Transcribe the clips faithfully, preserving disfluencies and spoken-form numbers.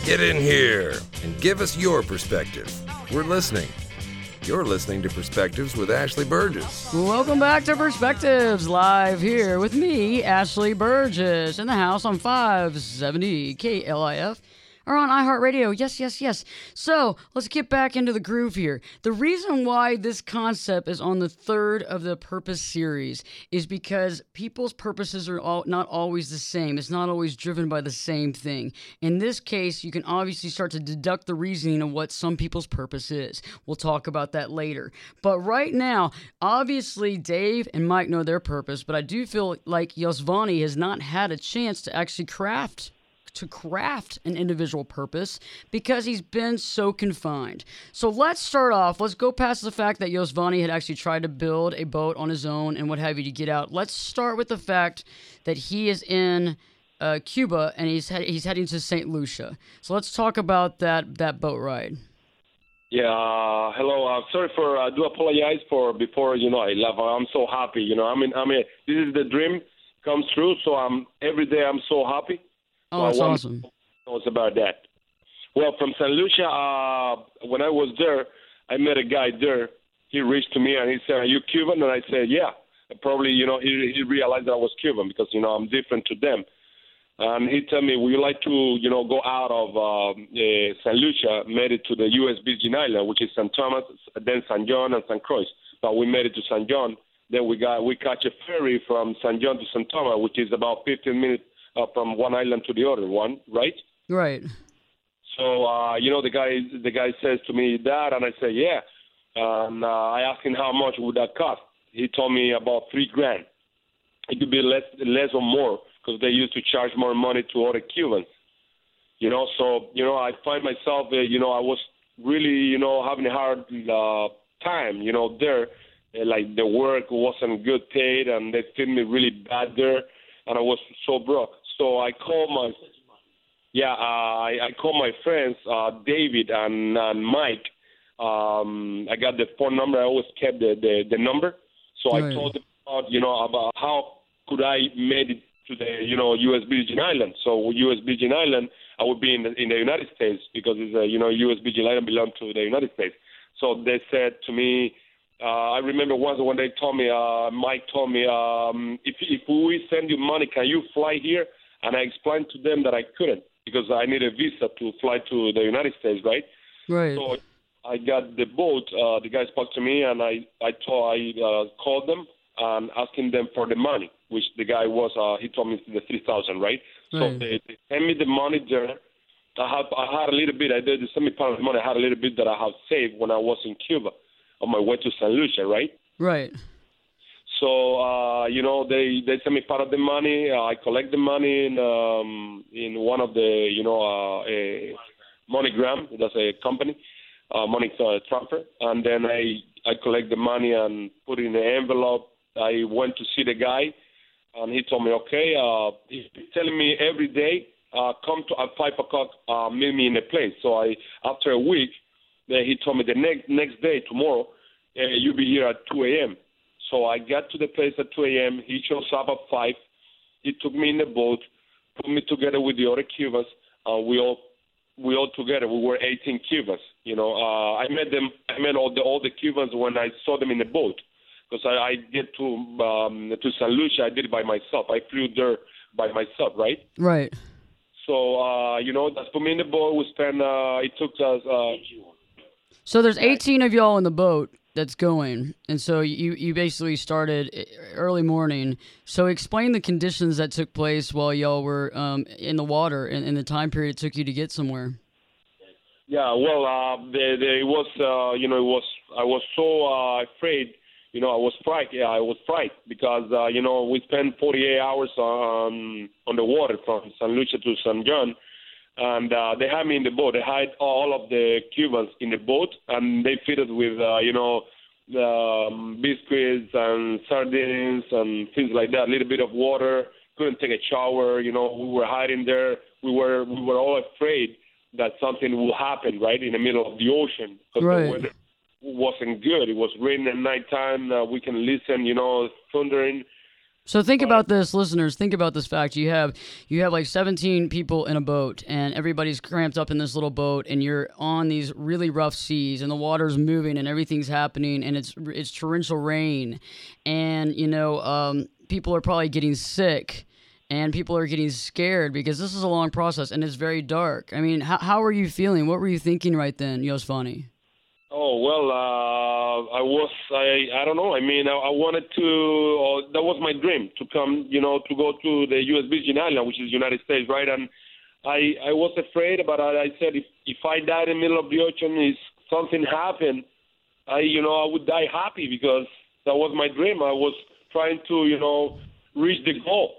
Get in here and give us your perspective. We're listening. You're listening to Perspectives with Ashley Burgess. Welcome back to Perspectives, live here with me, Ashley Burgess, in the house on five seventy K L I F. Or on iHeartRadio. Yes, yes, yes. So let's get back into the groove here. The reason why this concept is on the third of the Purpose series is because people's purposes are all, not always the same. It's not always driven by the same thing. In this case, you can obviously start to deduct the reasoning of what some people's purpose is. We'll talk about that later. But right now, obviously, Dave and Mike know their purpose, but I do feel like Yosvani has not had a chance to actually craft to craft an individual purpose because he's been so confined. So let's start off. Let's go past the fact that Yosvani had actually tried to build a boat on his own and what have you to get out. Let's start with the fact that he is in uh, Cuba and he's he- he's heading to Saint Lucia. So let's talk about that that boat ride. Yeah, uh, hello. Uh, sorry for. I uh, do apologize for before. You know, I love. I'm so happy. You know, I mean, I mean, this is the dream comes true. So I'm every day. I'm so happy. Oh, that's so awesome. It's about that. Well, from Saint Lucia, uh, when I was there, I met a guy there. He reached to me and he said, "Are you Cuban?" And I said, "Yeah." Probably, you know, he, he realized that I was Cuban because, you know, I'm different to them. And he told me, "Would you like to, you know, go out of um, uh, Saint Lucia, made it to the U S Virgin Island, which is Saint Thomas, then Saint John and Saint Croix. But we made it to Saint John. Then we got we catch a ferry from Saint John to Saint Thomas, which is about fifteen minutes uh, from one island to the other one, right? Right. So, uh, you know, the guy the guy says to me that, and I say, yeah. And uh, I asked him how much would that cost. He told me about three grand. It could be less, less or more because they used to charge more money to other Cubans. You know, so, you know, I find myself, uh, you know, I was really, you know, having a hard uh, time, you know, there. Uh, like the work wasn't good paid and they treated me really bad there. And I was so broke. So I called my, yeah, uh, I, I called my friends, uh, David and, and Mike. Um, I got the phone number. I always kept the, the, the number. So Right. I told them about, you know, about how could I made it to the, you know, U S Virgin Island. So U S Virgin Island, I would be in the, in the United States because it's a, you know, U S Virgin Island belongs to the United States. So they said to me, uh, I remember once when they told me, uh, Mike told me, um, if if we send you money, can you fly here? And I explained to them that I couldn't because I need a visa to fly to the United States, right? Right. So I got the boat. Uh, the guy spoke to me, and I I told I uh, called them and asking them for the money, which the guy was. Uh, he told me the three thousand, right? So Right. they, they sent me the money there. I had I had a little bit. I did send me part of the money. I had a little bit that I have saved when I was in Cuba on my way to Saint Lucia, right? Right. So uh, you know they they sent me part of the money. Uh, I collect the money in um, in one of the you know uh, a MoneyGram. That's a company. Uh, money uh, transfer, and then I I collect the money and put it in the envelope. I went to see the guy, and he told me, okay, uh, he's telling me every day, uh, come to at five o'clock, uh, meet me in a place. So I after a week, then he told me the next next day tomorrow, uh, you'll be here at two a.m. So I got to the place at two a.m. He shows up at five. He took me in the boat, put me together with the other Cubans, and we all. We all together, we were eighteen Cubans. You know, uh, I met them. I met all the all the Cubans when I saw them in the boat, because I, I get to um, to Saint Lucia. I did it by myself. I flew there by myself, right? Right. So uh, you know, that's put me in the boat. We spent. Uh, it took us. Uh, So there's eighteen of y'all in the boat that's going, and so you you basically started early morning. So explain the conditions that took place while y'all were um, in the water and, and the time period it took you to get somewhere. Yeah, well, uh, the, the, it was, uh, you know, it was. I was so uh, afraid. You know, I was frightened. Yeah, I was frightened because uh, you know we spent forty-eight hours on on the water from Saint Lucia to Saint John. And uh, they had me in the boat. They had all of the Cubans in the boat, and they fed us with, uh, you know, um, biscuits and sardines and things like that. A little bit of water. Couldn't take a shower. You know, we were hiding there. We were we were all afraid that something will happen right in the middle of the ocean because Right. the weather wasn't good. It was raining at nighttime. Uh, we can listen, you know, thundering. So think about this, listeners. Think about this fact. You have you have like seventeen people in a boat, and everybody's cramped up in this little boat, and you're on these really rough seas, and the water's moving, and everything's happening, and it's it's torrential rain, and you know um, people are probably getting sick, and people are getting scared because this is a long process, and it's very dark. I mean, how how were you feeling? What were you thinking right then, Yosvani? Oh, well, uh, I was, I, I don't know. I mean, I, I wanted to, uh, that was my dream, to come, you know, to go to the U S Virgin Islands, which is United States, right? And I I was afraid, but I, I said, if, if I died in the middle of the ocean, if something happened, I, you know, I would die happy because that was my dream. I was trying to, you know, reach the goal.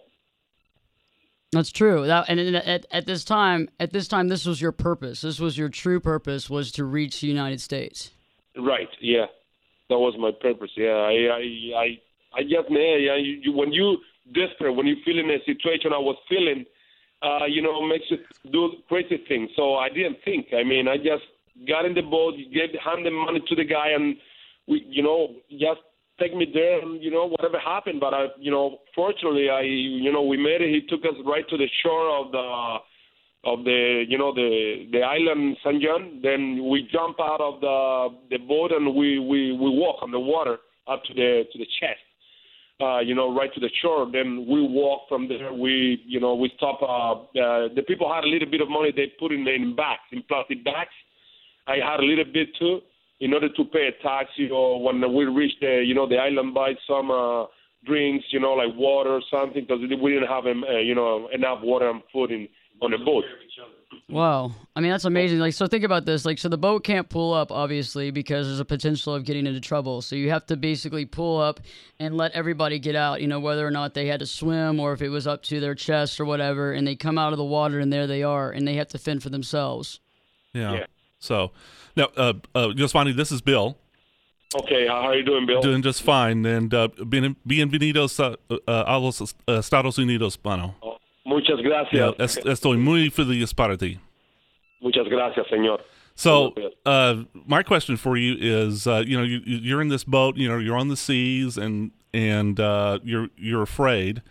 That's true. That, and at, at this time, at this time, this was your purpose. This was your true purpose, was to reach the United States. Right. Yeah, that was my purpose. Yeah, I, I, I, I just, yeah, you, you, when you desperate, when you feel in a situation I was feeling, uh, you know, makes you do crazy things. So I didn't think. I mean, I just got in the boat, gave, handed money to the guy, and we, you know, just take me there, and you know, whatever happened. But I, you know, fortunately, I, you know, we made it. He took us right to the shore of the, of the, you know, the the island Saint John. Then we jump out of the the boat and we we we walk on the water up to the to the chest. Uh, you know, right to the shore. Then we walk from there. We, you know, we stop. Uh, uh, the people had a little bit of money. They put in in bags, in plastic bags. I had a little bit too, in order to pay a taxi, or when we reached the, you know, the island, buy some uh, drinks, you know, like water or something, because we didn't have, um, uh, you know, enough water and food in on the boat. Wow. I mean, that's amazing. Like, so think about this. Like, so the boat can't pull up, obviously, because there's a potential of getting into trouble. So you have to basically pull up and let everybody get out, you know, whether or not they had to swim or if it was up to their chest or whatever, and they come out of the water and there they are, and they have to fend for themselves. Yeah. Yeah. So, now, uh, uh, Yosvani, this is Bill. Okay, how are you doing, Bill? Doing just fine. And uh, bien, bienvenidos a, a los Estados Unidos, Pano. Oh, muchas gracias. Yeah, es, estoy muy feliz para ti. Muchas gracias, señor. So, uh, my question for you is, uh, you know, you, you're in this boat, you know, you're on the seas, and and uh, you're you're afraid.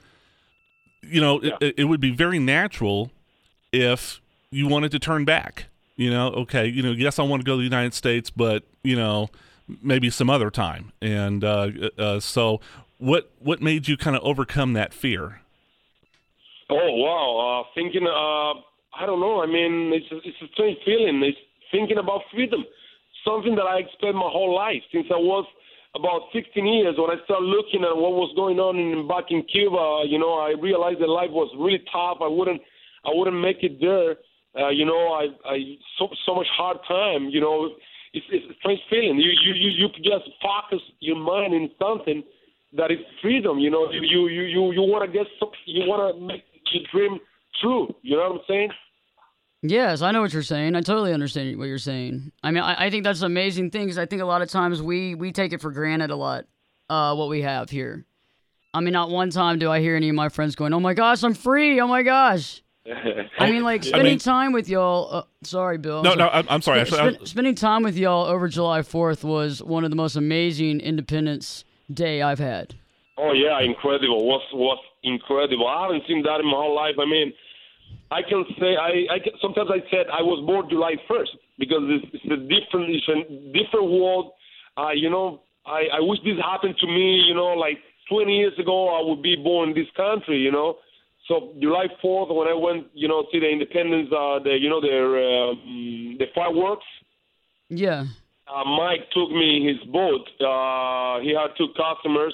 You know, Yeah. it, it would be very natural if you wanted to turn back. You know, okay, you know, yes, I want to go to the United States, but, you know, maybe some other time. And uh, uh, so what what made you kind of overcome that fear? Oh, wow. Uh, thinking, uh, I don't know. I mean, it's a, it's a strange feeling. It's thinking about freedom, something that I expect my whole life. Since I was about sixteen years, when I started looking at what was going on in, back in Cuba, you know, I realized that life was really tough. I wouldn't, I wouldn't make it there. Uh, you know, I, I so so much hard time. You know, it's, it's a strange feeling. You you you you just focus your mind in something that is freedom. You know, you you you you want to get some, you want to make your dream true. You know what I'm saying? Yes, I know what you're saying. I totally understand what you're saying. I mean, I, I think that's an amazing thing, because I think a lot of times we, we take it for granted a lot, uh, what we have here. I mean, not one time do I hear any of my friends going, oh my gosh, I'm free, oh my gosh. I mean, like, spending I mean, time with y'all, uh, sorry, Bill. No, I'm no, I'm, I'm sorry. Sp- Actually, sp- spending time with y'all over July fourth was one of the most amazing Independence Day I've had. Oh, yeah, incredible. Was was incredible. I haven't seen that in my whole life. I mean, I can say, I, I can, sometimes I said I was born July first, because it's, it's a different, it's a different world. Uh, you know, I, I wish this happened to me, you know, like twenty years ago, I would be born in this country, you know. So July fourth, when I went, you know, see the independence, uh, the, you know, the, um, the fireworks. Yeah. Uh, Mike took me his boat. Uh, he had two customers.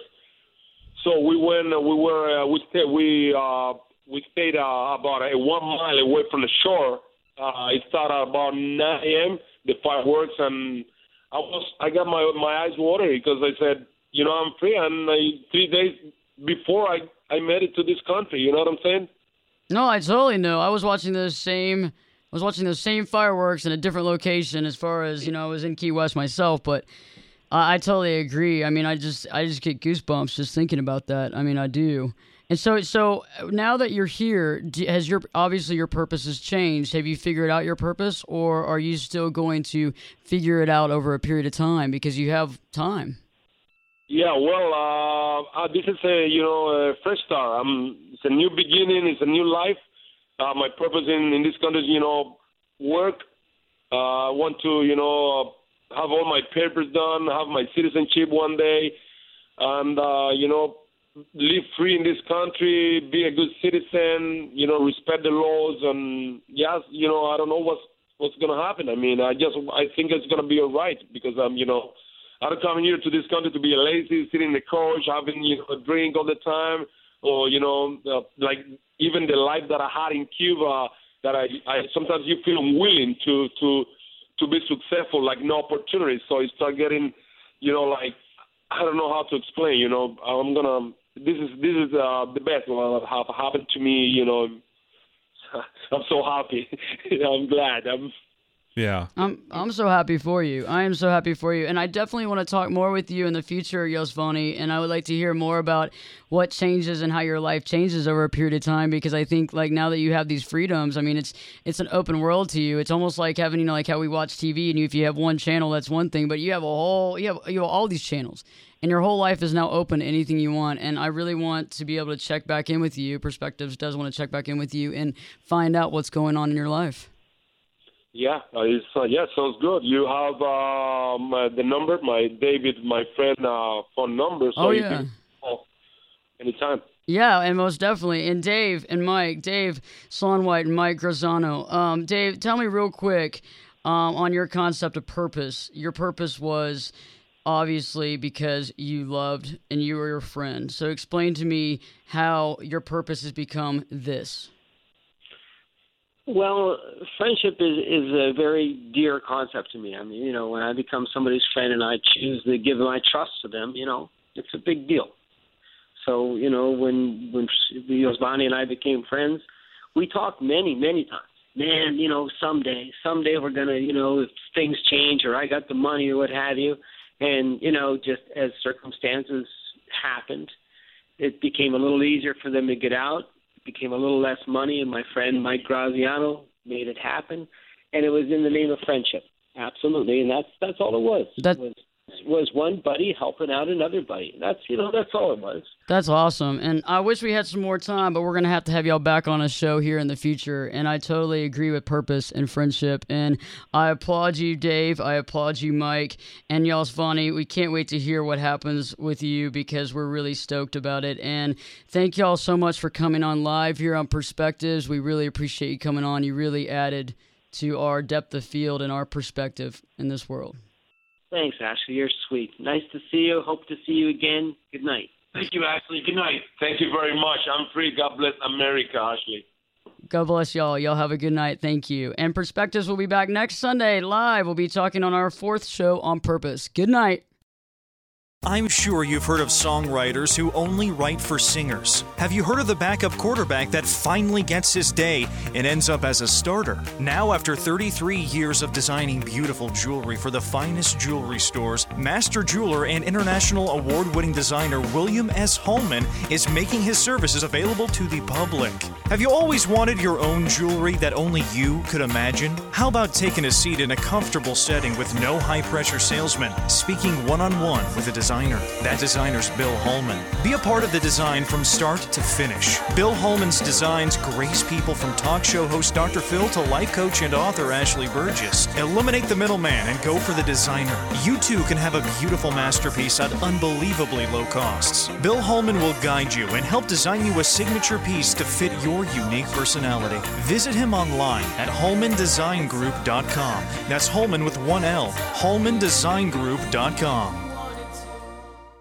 So we went, uh, we were, uh, we stayed, we, uh, we stayed uh, about uh, one mile away from the shore. Uh, it started about nine a.m., the fireworks, and I was, I got my, my eyes watery, because I said, you know, I'm free. And I, three days before I, I made it to this country, you know what I'm saying? No, I totally know. I was watching those same, I was watching those same fireworks in a different location, as far as, you know, I was in Key West myself, but I, I totally agree. I mean, I just, I just get goosebumps just thinking about that. I mean, I do. And so, so now that you're here, has your, obviously your purpose has changed. Have you figured out your purpose, or are you still going to figure it out over a period of time because you have time? Yeah, well, uh, uh, this is a you know a fresh start. Um, it's a new beginning. It's a new life. Uh, my purpose in, in this country is you know work. Uh, I want to you know have all my papers done, have my citizenship one day, and uh, you know live free in this country, be a good citizen. You know, respect the laws, and yes, you know I don't know what's what's gonna happen. I mean, I just I think it's gonna be all right because I'm you know. I don't come here to this country to be a lazy, sitting in the couch, having you know, a drink all the time, or you know, uh, like even the life that I had in Cuba. That I, I sometimes you feel willing to to to be successful, like no opportunity. So you start getting, you know, like I don't know how to explain. You know, I'm gonna. This is this is uh, the best what have happened to me. You know, I'm so happy. I'm glad. I'm. Yeah. I'm I'm so happy for you. I am so happy for you. And I definitely want to talk more with you in the future, Yosvani, and I would like to hear more about what changes and how your life changes over a period of time, because I think like now that you have these freedoms, I mean it's it's an open world to you. It's almost like having, you know, like how we watch T V and if you have one channel that's one thing, but you have a whole you have you have all these channels. And your whole life is now open to anything you want. And I really want to be able to check back in with you. Perspectives does want to check back in with you and find out what's going on in your life. Yeah, uh, it's, uh, yeah, sounds good. You have um, uh, the number, my David, my friend, uh, phone number, so oh, you yeah. can call anytime. Yeah, and most definitely. And Dave and Mike, Dave Slaunwhite and Mike Graziano. Um, Dave, tell me real quick um, on your concept of purpose. Your purpose was obviously because you loved and you were your friend. So explain to me how your purpose has become this. Well, friendship is, is a very dear concept to me. I mean, you know, when I become somebody's friend and I choose to give my trust to them, you know, it's a big deal. So, you know, when when Yosvani and I became friends, we talked many, many times. Man, you know, someday, someday we're going to, you know, if things change or I got the money or what have you. And, you know, just as circumstances happened, it became a little easier for them to get out. Became a little less money, and my friend Mike Graziano made it happen, and it was in the name of friendship, absolutely, and that's that's all it was. That it was, was one buddy helping out another buddy. That's you know that's all it was. That's awesome, and I wish we had some more time, but we're gonna have to have y'all back on a show here in the future. And I totally agree with purpose and friendship, and I applaud you, Dave. I applaud you, Mike, and Yosvani. We can't wait to hear what happens with you because we're really stoked about it. And thank y'all so much for coming on live here on Perspectives. We really appreciate you coming on. You really added to our depth of field and our perspective in this world. Thanks, Ashley. You're sweet. Nice to see you. Hope to see you again. Good night. Thank you, Ashley. Good night. Thank you very much. I'm free. God bless America, Ashley. God bless y'all. Y'all have a good night. Thank you. And Perspectives will be back next Sunday live. We'll be talking on our fourth show on purpose. Good night. I'm sure you've heard of songwriters who only write for singers. Have you heard of the backup quarterback that finally gets his day and ends up as a starter? Now, after thirty-three years of designing beautiful jewelry for the finest jewelry stores, master jeweler and international award-winning designer William S. Holman is making his services available to the public. Have you always wanted your own jewelry that only you could imagine? How about taking a seat in a comfortable setting with no high-pressure salesman, speaking one-on-one with a designer? That designer's Bill Holman. Be a part of the design from start to finish. Bill Holman's designs grace people from talk show host Doctor Phil to life coach and author Ashley Burgess. Eliminate the middleman and go for the designer. You too can have a beautiful masterpiece at unbelievably low costs. Bill Holman will guide you and help design you a signature piece to fit your unique personality. Visit him online at holman design group dot com. That's Holman with one L. holman design group dot com.